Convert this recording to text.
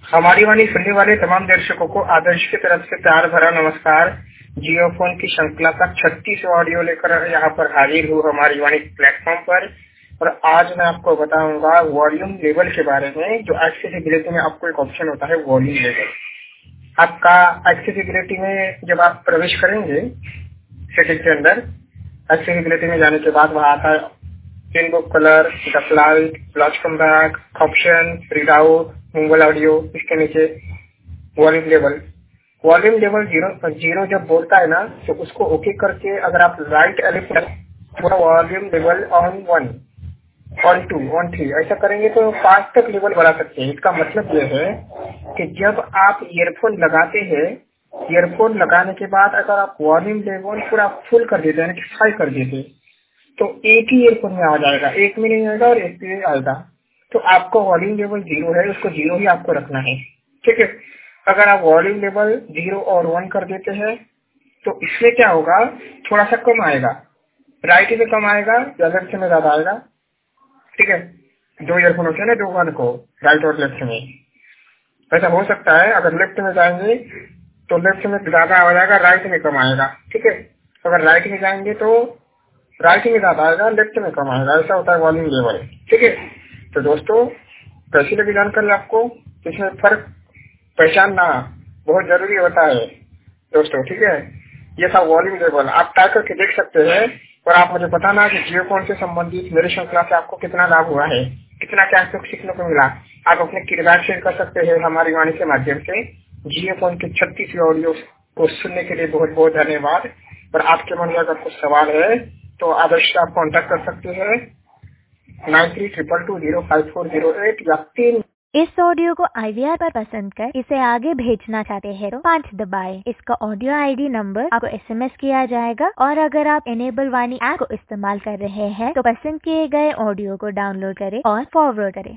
हमारी वाणी सुनने वाले तमाम दर्शकों को आदर्श की तरफ से प्यार भरा नमस्कार। जियो फोन की श्रृंखला का 36 ऑडियो लेकर यहाँ पर हाजिर हूँ हमारी वाणी प्लेटफॉर्म पर। और आज मैं आपको बताऊंगा वॉल्यूम लेवल के बारे में। जो एक्सेसिबिलिटी में आपको एक ऑप्शन होता है वॉल्यूम लेवल। आपका एक्सेसिबिलिटी में जब आप प्रवेश करेंगे सेटिंग के अंदर, एक्सेसिबिलिटी में जाने के बाद वहाँ आता है in book colour, the flight, launch come back, option, read out, mobile audio. इसके नीचे वॉल्यूम लेवल जीरो जब बोलता है ना, तो उसको ओके करके अगर आप राइट एलिप पूरा volume level on 1, on 2, on 3 ऐसा करेंगे तो 5 तक लेवल बढ़ा सकते हैं। इसका मतलब यह है कि जब आप ईयरफोन लगाते हैं, ईयरफोन लगाने के बाद अगर आप वॉल्यूम लेवल पूरा फुल कर देते हैं, हाई कर देते, तो एक ही ईयरफोन में आ जाएगा, एक में नहीं आएगा और एक में आएगा। तो आपको वॉल्यूम लेवल 0 है, उसको 0 ही आपको रखना है, ठीक है। अगर आप वॉल्यूम लेवल 0 और 1 कर देते हैं तो इसमें क्या होगा, थोड़ा सा कम आएगा, राइट में कम आएगा या लेफ्ट में ज्यादा आएगा, ठीक है। 2 ईयरफोन होते हैं ना, 2 वन को, राइट और लेफ्ट में। ऐसा हो सकता है अगर लेफ्ट में जाएंगे तो लेफ्ट में ज्यादा आ जाएगा, राइट में कम आएगा, ठीक है। अगर राइट में जाएंगे तो राइट में ज्यादा आएगा, लेफ्ट में कम आएगा। ऐसा होता है वॉल्यूम लेवल, ठीक है। तो दोस्तों, कैसी लगी जानकारी आपको? इसमें फर्क पहचानना बहुत जरूरी होता है दोस्तों, ठीक है। ये था वॉल्यूम लेवल, आप टाइप करके देख सकते हैं। और आप मुझे बताना कि जियो फोन से संबंधित मेरी श्रृंखला से आपको कितना लाभ हुआ है, कितना क्या सीखने को मिला। आप अपने किरदार शेयर कर सकते हैं हमारी वाणी के माध्यम से। जियो फोन के 36 ऑडियो को सुनने के लिए बहुत बहुत धन्यवाद। और आपके मन में अगर कुछ सवाल है तो आदर्श आप कॉन्टेक्ट कर सकते हैं 9322205408 या 3। इस ऑडियो को IVR पर पसंद कर इसे आगे भेजना चाहते हैं तो 5 दबाएं। इसका ऑडियो ID नंबर आपको SMS किया जाएगा। और अगर आप इनेबल वाणी ऐप को इस्तेमाल कर रहे हैं तो पसंद किए गए ऑडियो को डाउनलोड करें और फॉरवर्ड करें।